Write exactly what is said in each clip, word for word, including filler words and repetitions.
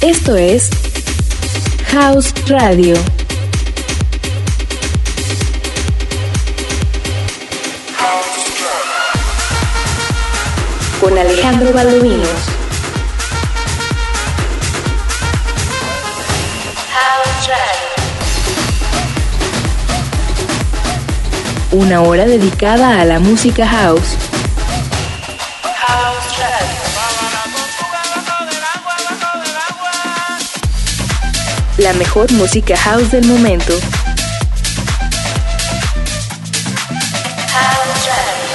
Esto es House Radio. Con Alejandro Valdovinos. House Radio. Una hora dedicada a la música house. House Radio. La mejor música house del momento. House Radio.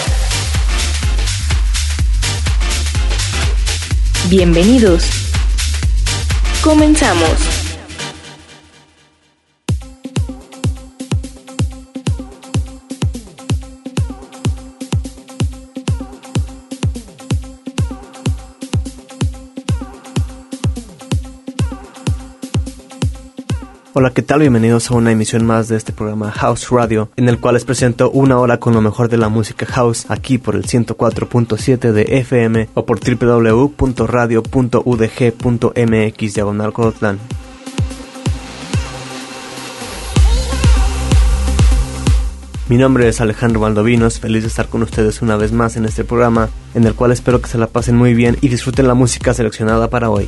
Bienvenidos. Comenzamos. Hola, ¿qué tal? Bienvenidos a una emisión más de este programa House Radio, en el cual les presento una hora con lo mejor de la música house, aquí por el ciento cuatro punto siete de F M o por doble u doble u doble u punto radio punto u d g punto m x diagonal Colotlán. Mi nombre es Alejandro Valdovinos, feliz de estar con ustedes una vez más en este programa, en el cual espero que se la pasen muy bien y disfruten la música seleccionada para hoy.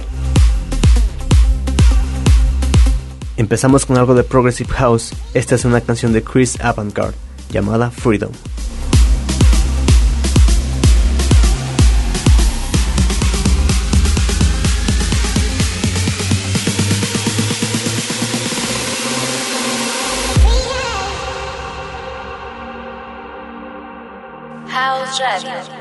Empezamos con algo de Progressive House. Esta es una canción de Chris Avantgarde llamada Freedom. House Radio.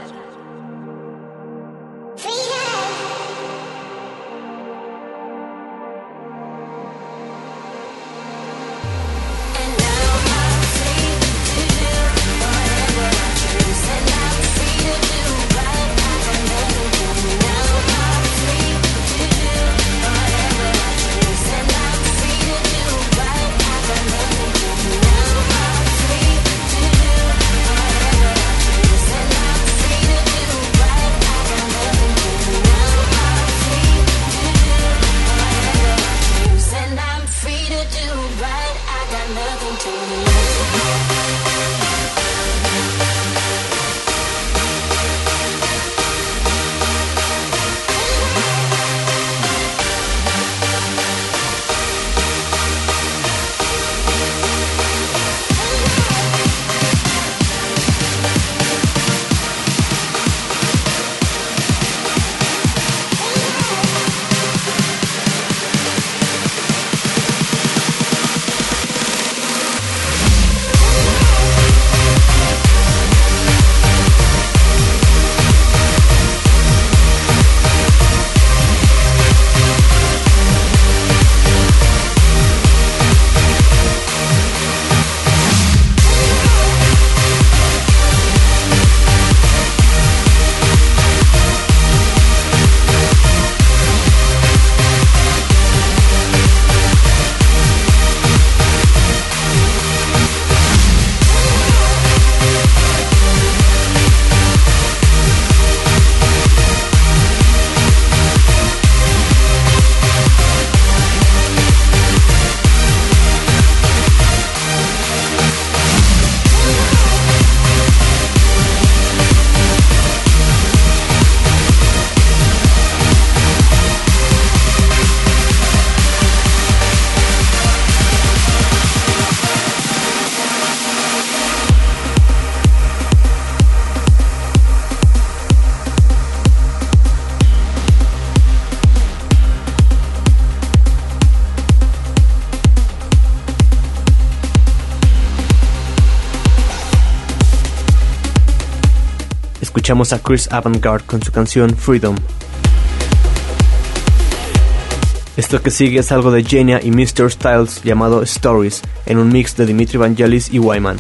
Escuchamos a Chris Avantgarde con su canción Freedom. Esto que sigue es algo de Genia y mister Styles llamado Stories, en un mix de Dimitri Vangelis y Wyman.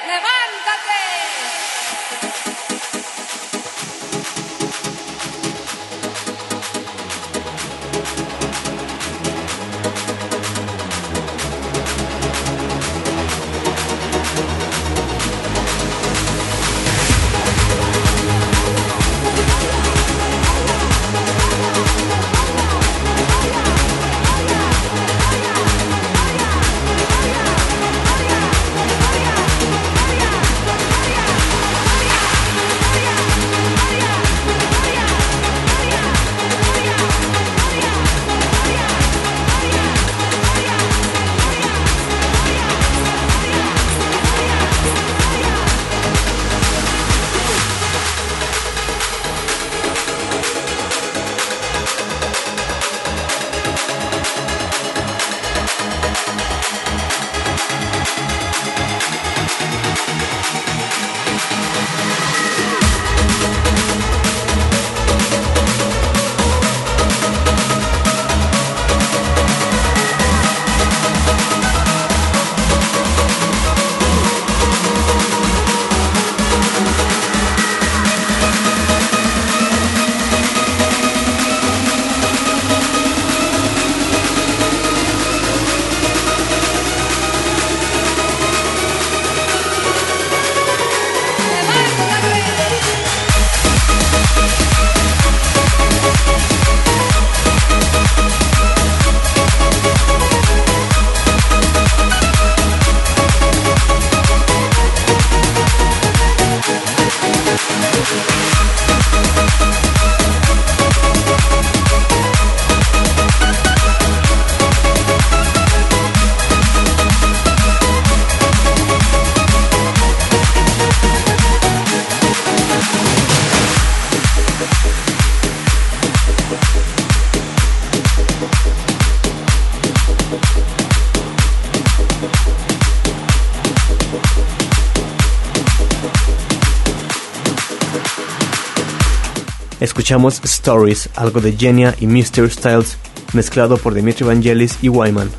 Escuchamos Stories, algo de Genia y mister Styles, mezclado por Dimitri Vangelis y Wyman.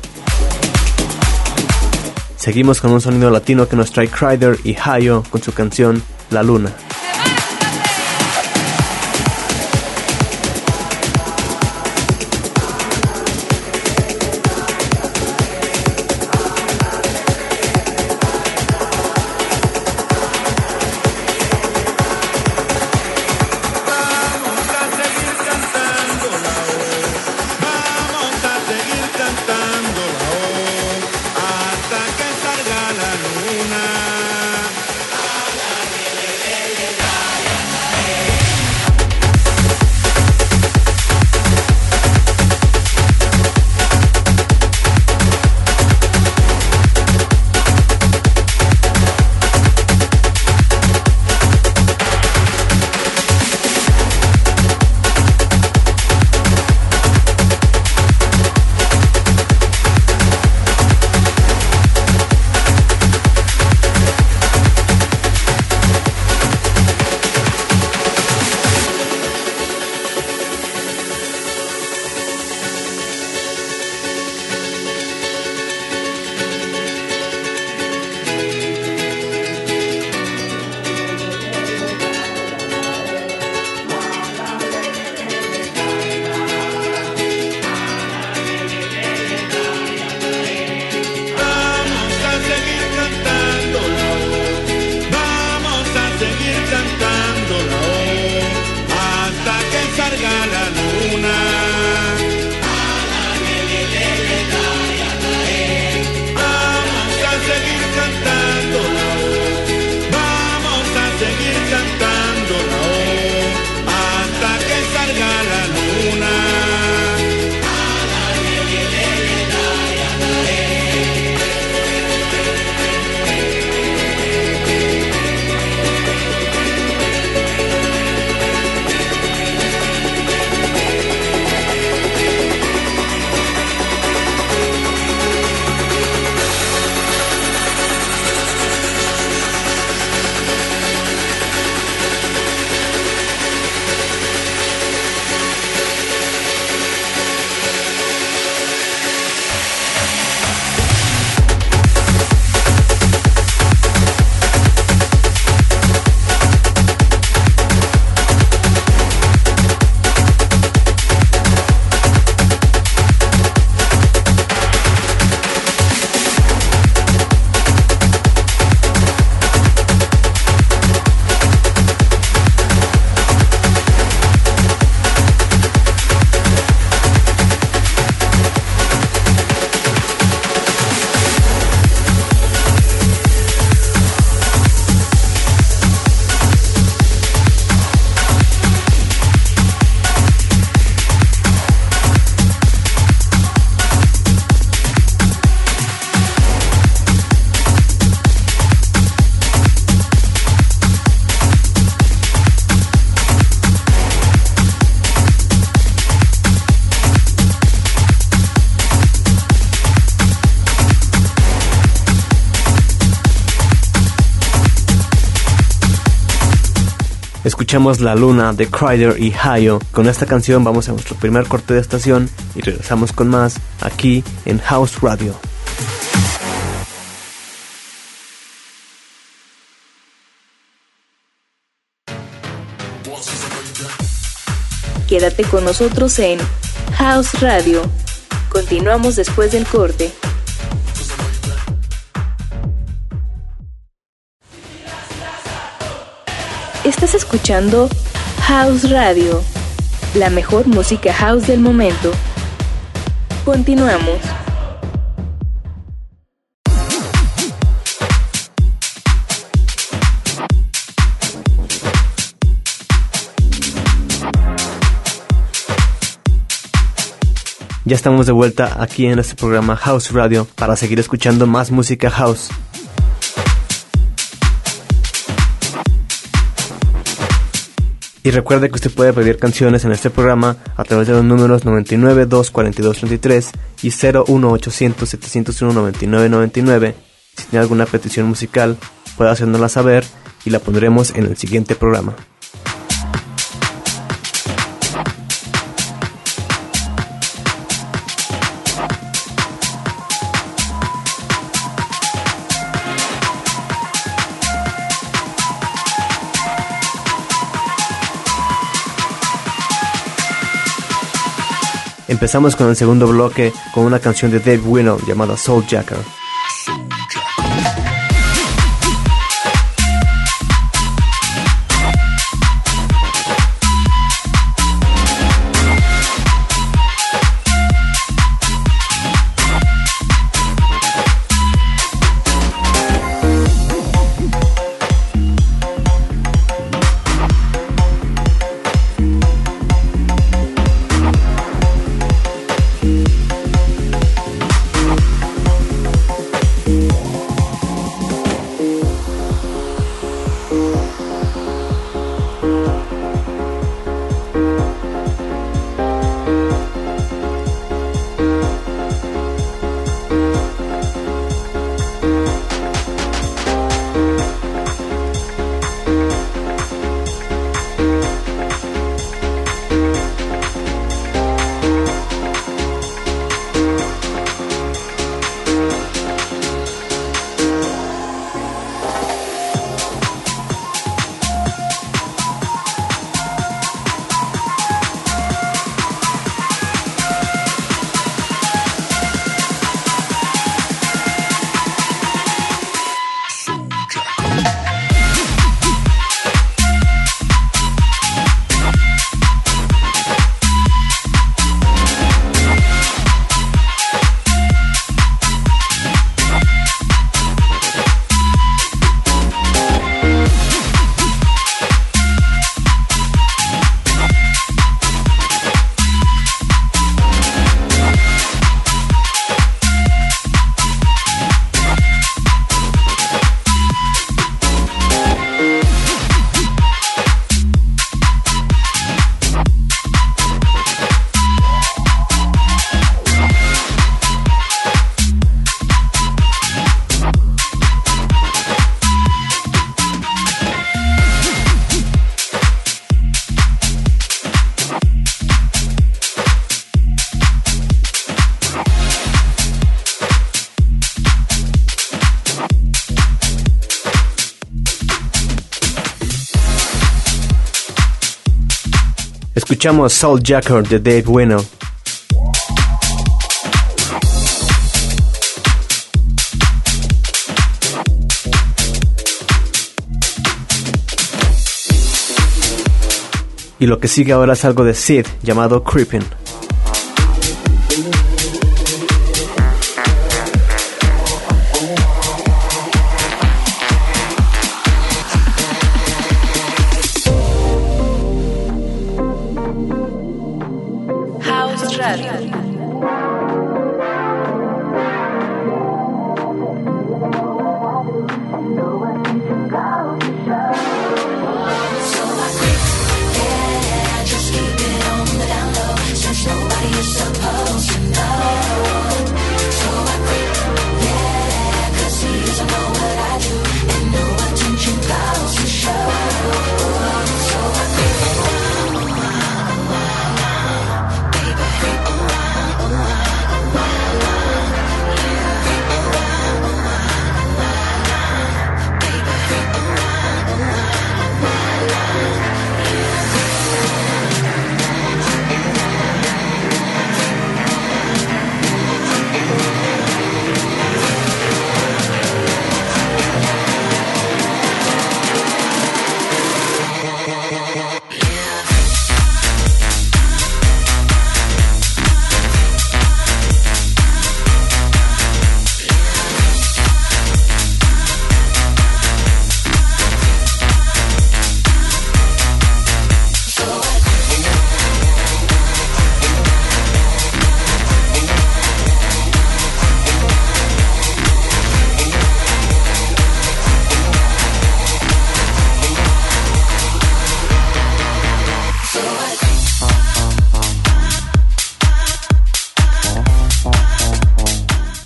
Seguimos con un sonido latino que nos trae Kryder y Hayo con su canción La Luna. Hasta que salga la luna. Escuchamos La Luna de Kryder y Hayo. Con esta canción vamos a nuestro primer corte de estación y regresamos con más aquí en House Radio. Quédate con nosotros en House Radio. Continuamos después del corte. Estás escuchando House Radio, la mejor música house del momento. Continuamos. Ya estamos de vuelta aquí en este programa House Radio para seguir escuchando más música house. Y recuerde que usted puede pedir canciones en este programa a través de los números noventa y nueve, dos cuarenta y dos, treinta y tres y cero uno ochocientos, setecientos uno, noventa y nueve noventa y nueve. Si tiene alguna petición musical, puede hacérnosla saber y la pondremos en el siguiente programa. Empezamos con el segundo bloque con una canción de Dave Winnel llamada Souljacker. Escuchamos Souljacker de Dave Winnel. Y lo que sigue ahora es algo de Sid llamado Creepin'. Just keep it on the down low.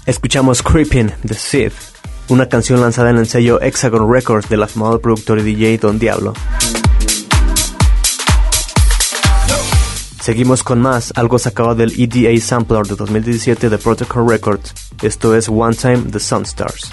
Escuchamos Creeping de Sid, una canción lanzada en el sello Hexagon Records del afamado productor y D J Don Diablo. Seguimos con más, algo sacado del E D A Sampler de dos mil diecisiete de Protocol Records. Esto es One Time The Sunstars.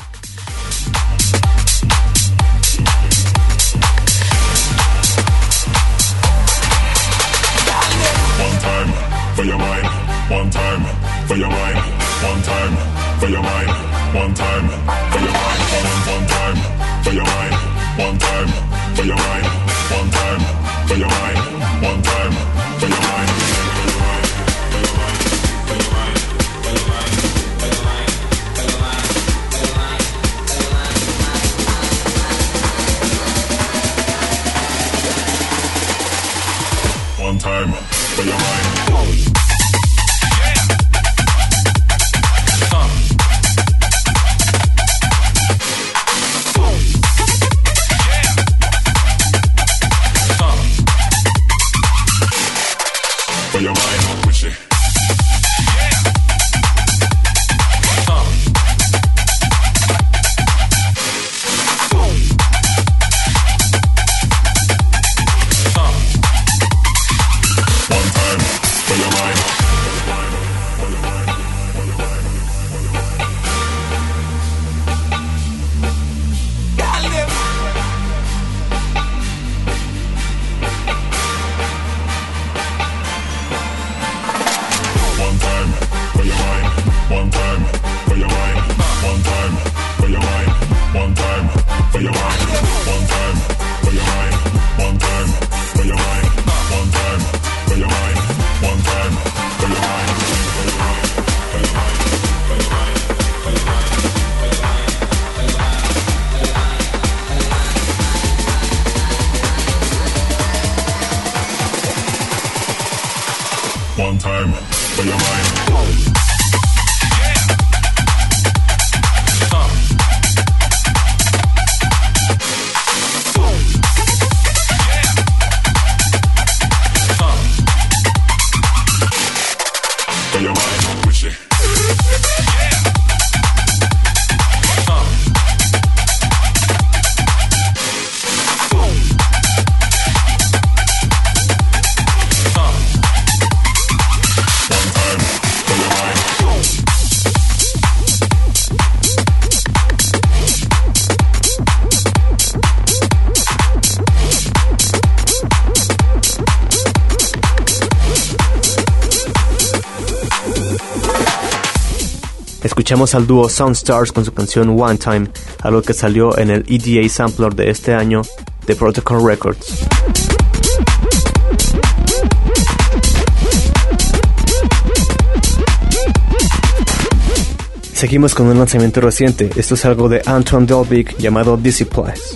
One time for your mind, one time for your mind, one time for your mind, one time for your mind, one time for your mind, one time for your mind, one time for your mind, one time for your mind. One time for your mind. For your mind, push it. One time for your mind. Escuchamos al dúo Soundstars con su canción One Time, algo que salió en el E D A Sampler de este año de Protocol Records. Seguimos con un lanzamiento reciente. Esto es algo de Anton Delvig llamado Disciplies.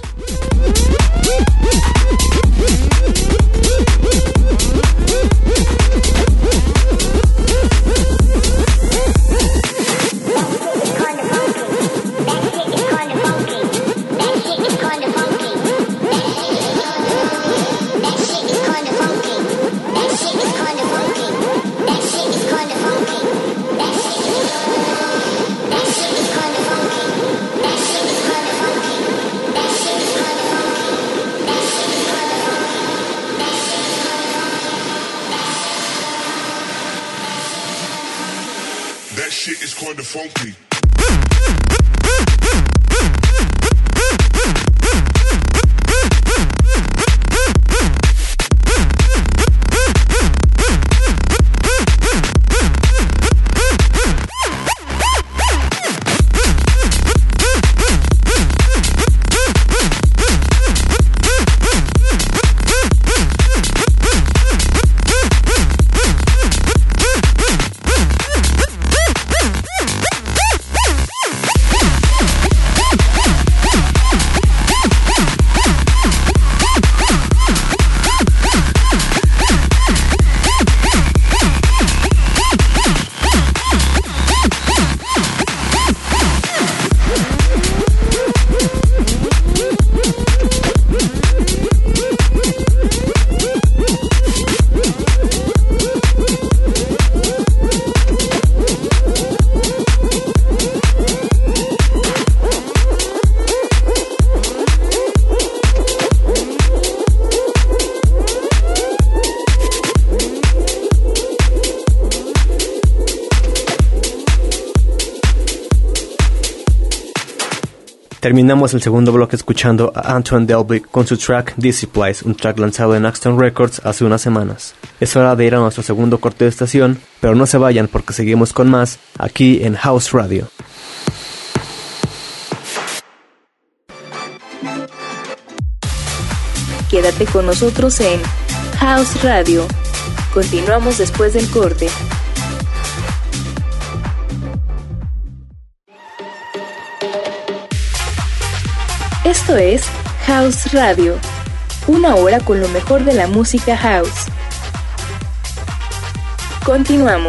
That shit is kinda funky. Terminamos el segundo bloque escuchando a Antoine Delvig con su track Disciplies, un track lanzado en Axton Records hace unas semanas. Es hora de ir a nuestro segundo corte de estación, pero no se vayan porque seguimos con más aquí en House Radio. Quédate con nosotros en House Radio. Continuamos después del corte. Esto es House Radio, una hora con lo mejor de la música house. Continuamos.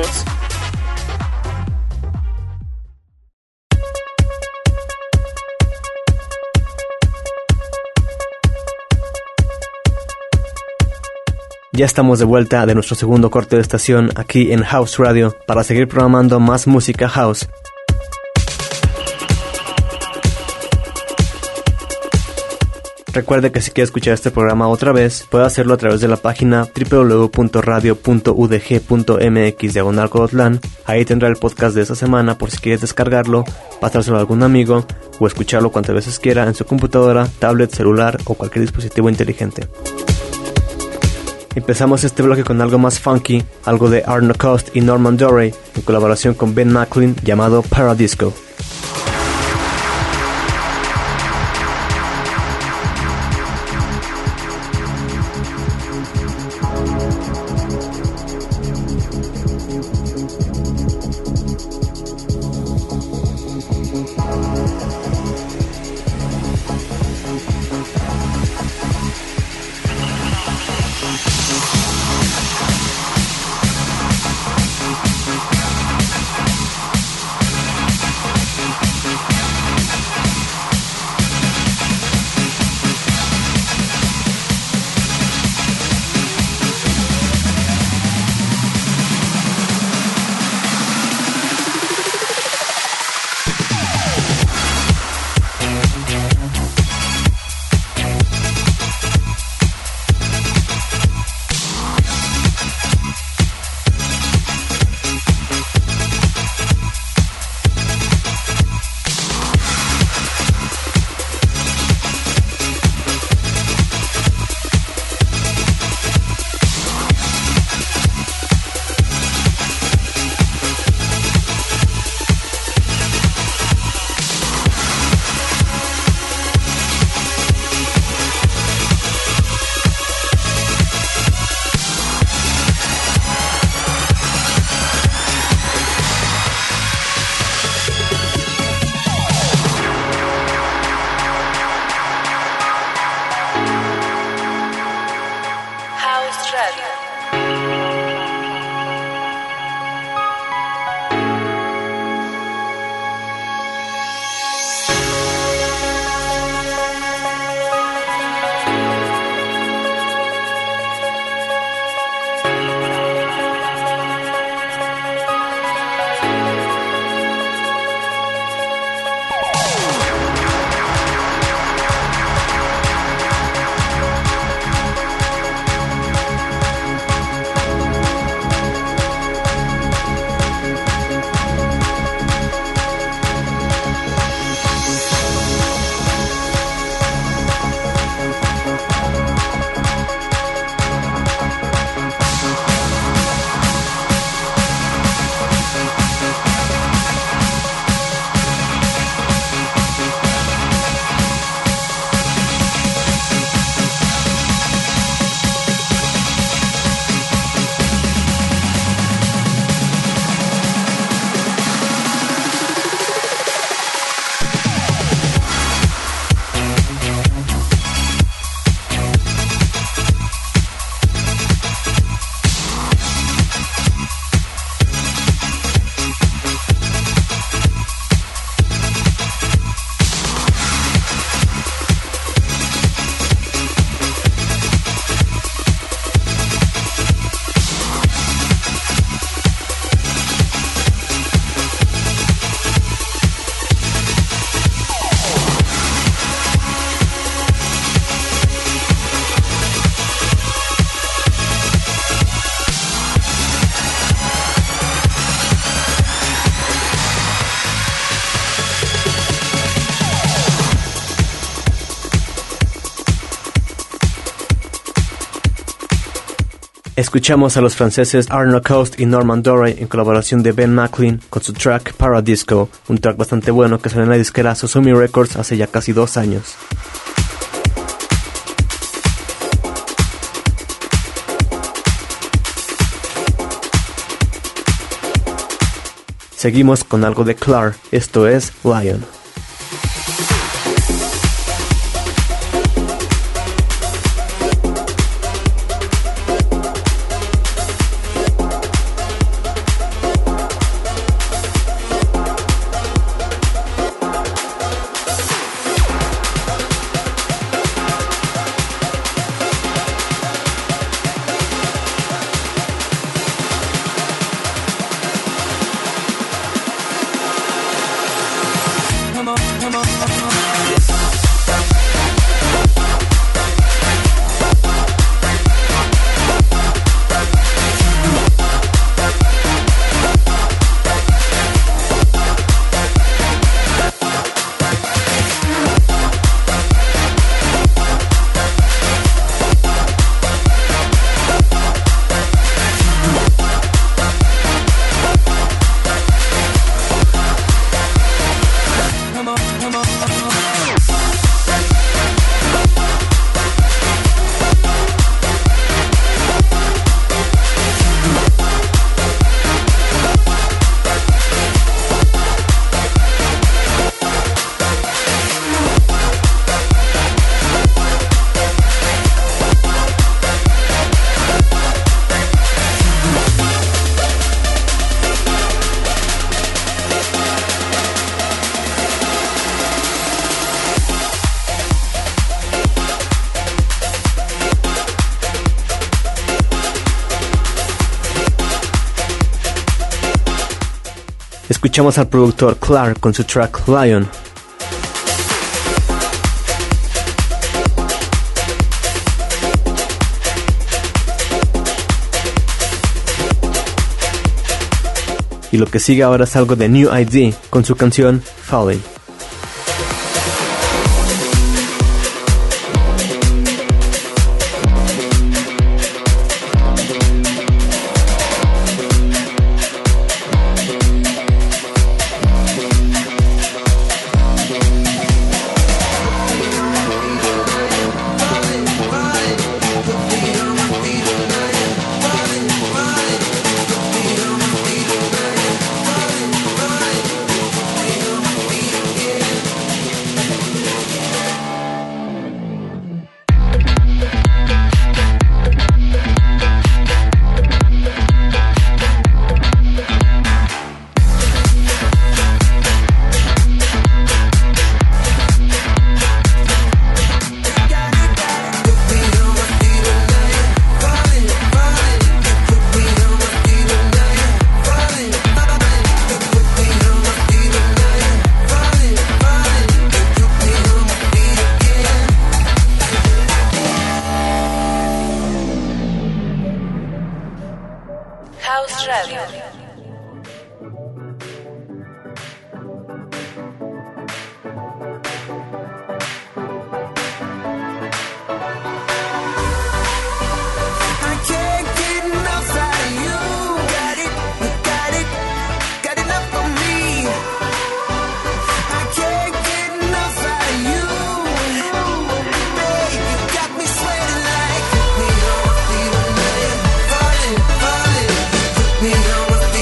Ya estamos de vuelta de nuestro segundo corte de estación aquí en House Radio para seguir programando más música house. Recuerde que si quiere escuchar este programa otra vez, puede hacerlo a través de la página doble u doble u doble u punto radio punto u d g punto m x diagonal codotlan. Ahí tendrá el podcast de esta semana por si quieres descargarlo, pasárselo a algún amigo o escucharlo cuantas veces quiera en su computadora, tablet, celular o cualquier dispositivo inteligente. Empezamos este bloque con algo más funky, algo de Arno Cost y Norman Doray en colaboración con Ben Macklin llamado Paradisco. Escuchamos a los franceses Arno Coast y Norman Doray en colaboración de Ben Macklin con su track Paradisco, un track bastante bueno que salió en la disquera Suzumi Records hace ya casi dos años. Seguimos con algo de Clark, esto es Lion. Escuchamos al productor Clark con su track Lion. Y lo que sigue ahora es algo de New I D con su canción Falling. House Radio. Me on my feet.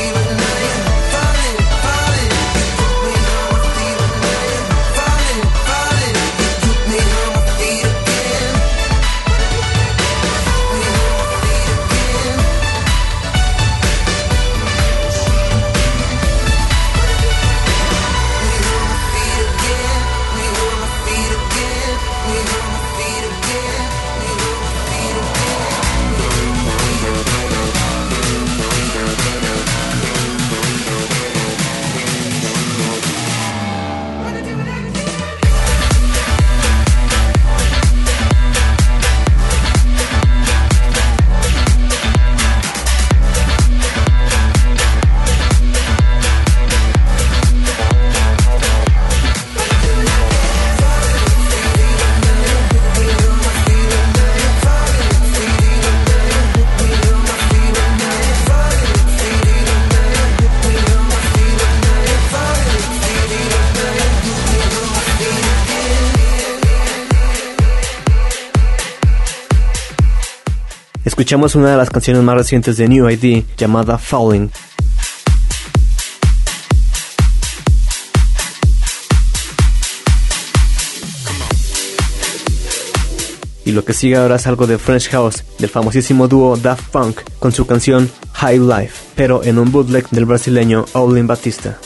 Escuchamos una de las canciones más recientes de New I D llamada Falling. Y lo que sigue ahora es algo de French House, del famosísimo dúo Daft Punk, con su canción High Life, pero en un bootleg del brasileño Ollin Batista.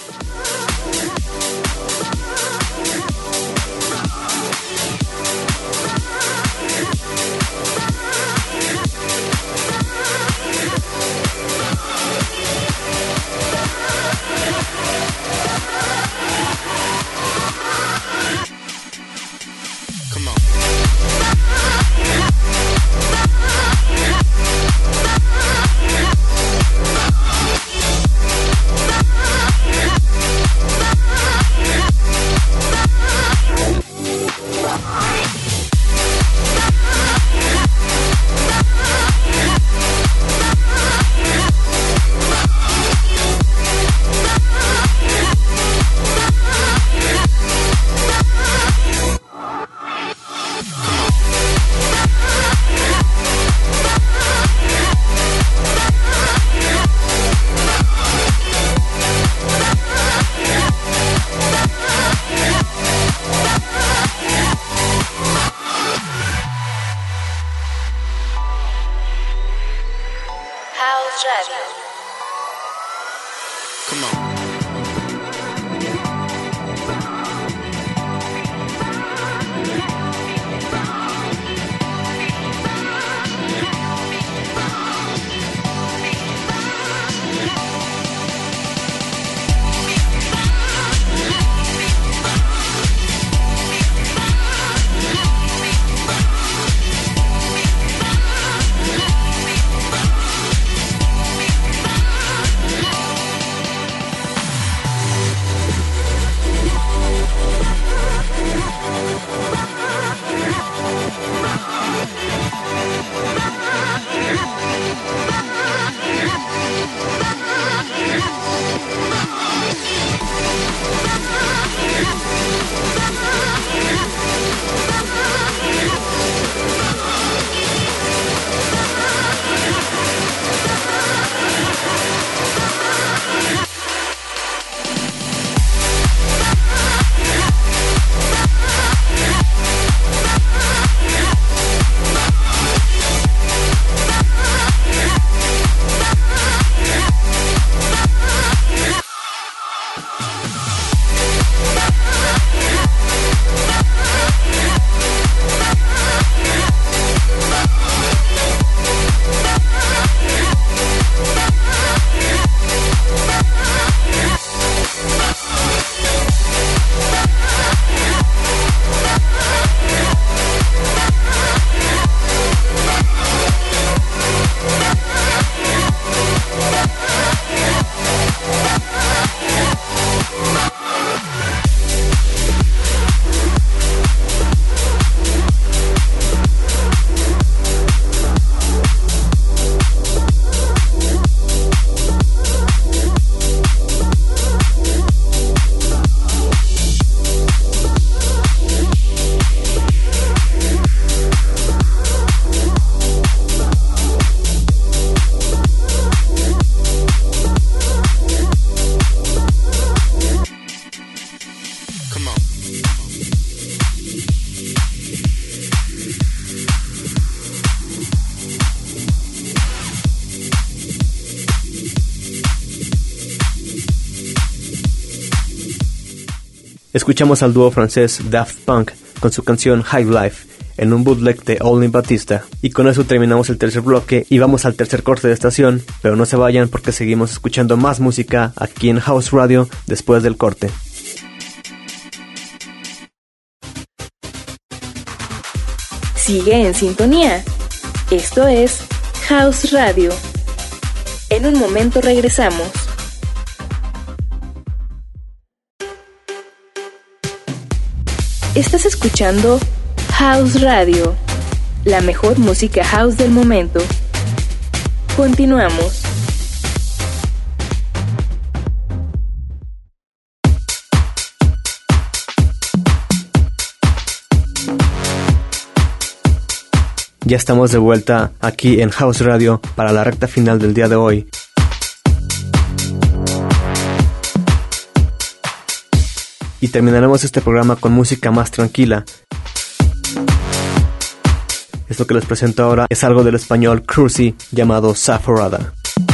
Escuchamos al dúo francés Daft Punk con su canción High Life en un bootleg de Ollin Batista. Y con eso terminamos el tercer bloque y vamos al tercer corte de estación, pero no se vayan porque seguimos escuchando más música aquí en House Radio después del corte. Sigue en sintonía. Esto es House Radio. En un momento regresamos. Estás escuchando House Radio, la mejor música house del momento. Continuamos. Ya estamos de vuelta aquí en House Radio para la recta final del día de hoy. Y terminaremos este programa con música más tranquila. Esto que les presento ahora es algo del español Cruci llamado Saforada.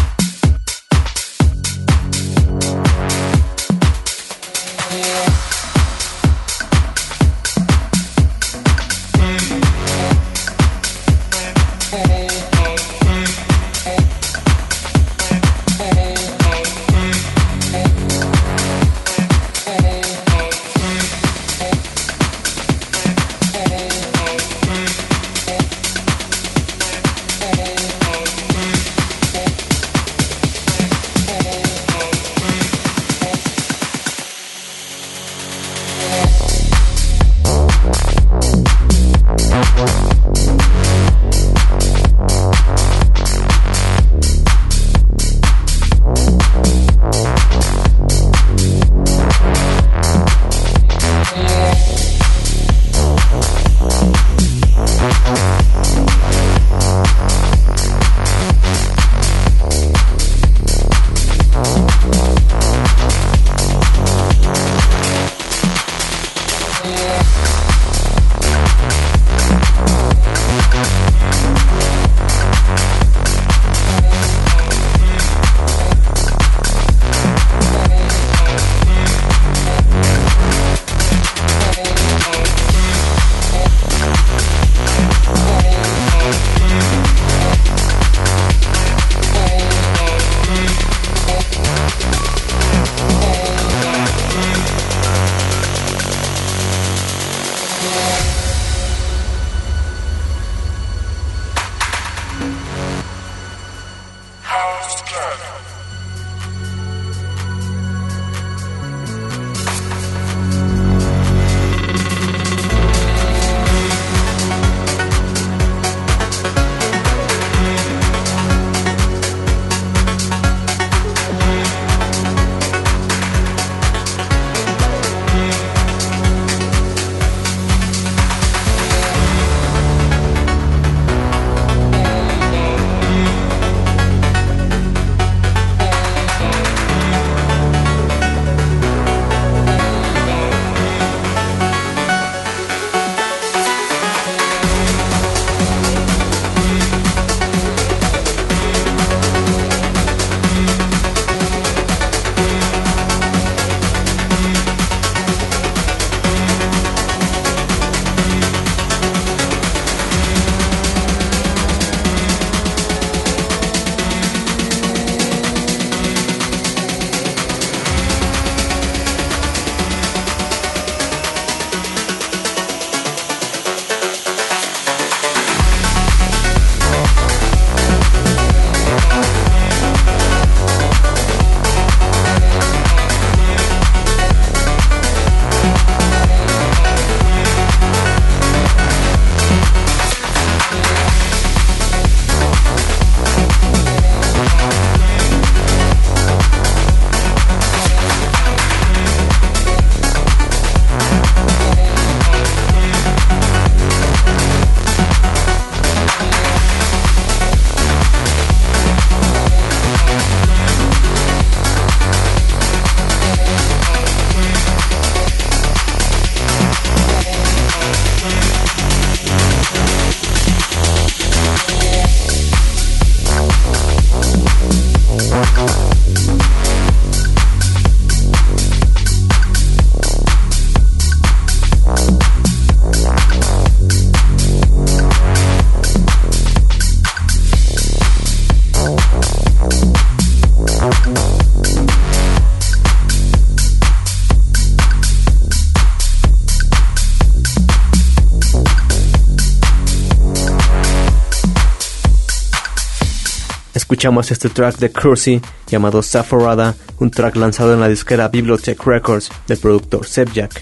Escuchamos este track de Cruci llamado Saforada, un track lanzado en la disquera Bibliotech Records del productor Sebjak.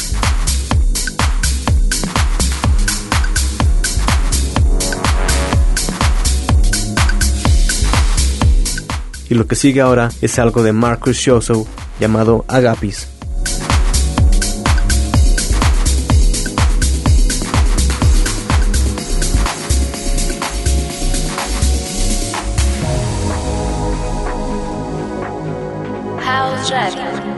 Y lo que sigue ahora es algo de Marcus Shoso llamado Agapis. House Radio.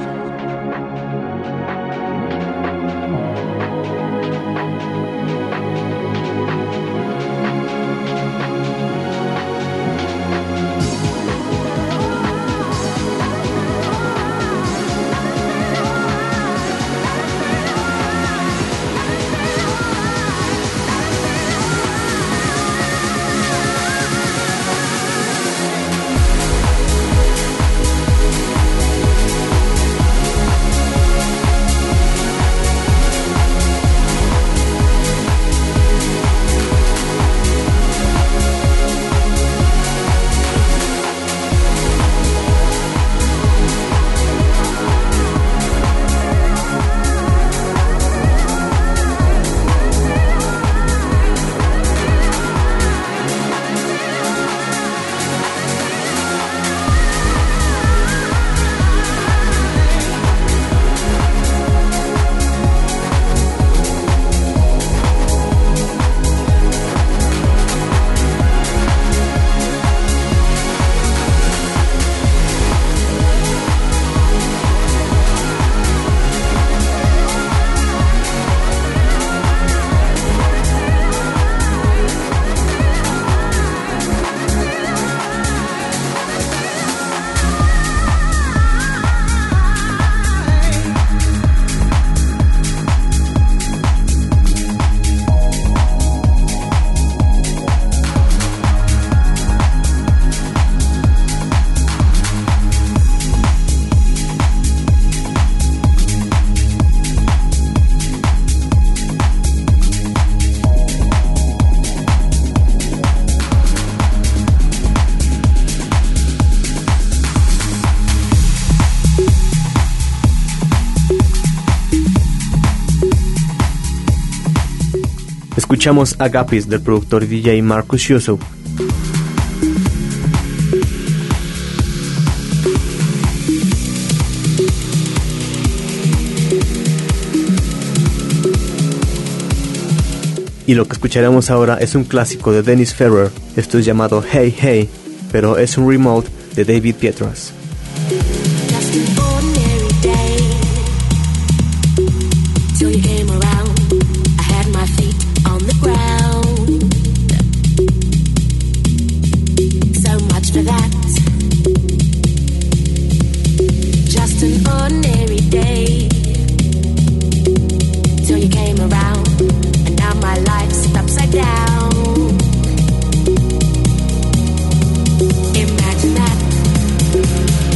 Escuchamos Agapis del productor D J Marcus Yusuf. Y lo que escucharemos ahora es un clásico de Dennis Ferrer. Esto es llamado Hey Hey, pero es un remake de David Pietras. Imagine that.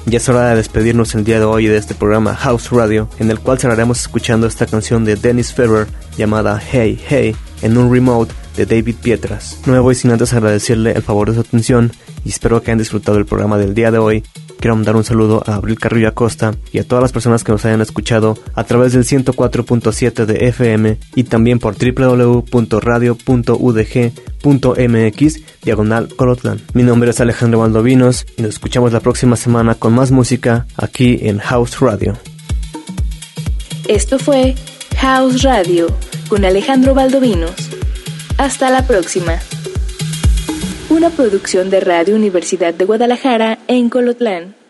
Ya es hora de despedirnos el día de hoy de este programa House Radio, en el cual cerraremos escuchando esta canción de Dennis Ferrer llamada Hey Hey, en un remote de David Pietras. No me voy sin antes agradecerle el favor de su atención y espero que hayan disfrutado el programa del día de hoy. Quiero mandar un saludo a Abril Carrillo Acosta y a todas las personas que nos hayan escuchado a través del ciento cuatro punto siete de F M y también por doble u doble u doble u punto radio punto u d g punto m x diagonal Colotlán. Mi nombre es Alejandro Valdovinos y nos escuchamos la próxima semana con más música aquí en House Radio. Esto fue House Radio con Alejandro Valdovinos. Hasta la próxima. Una producción de Radio Universidad de Guadalajara en Colotlán.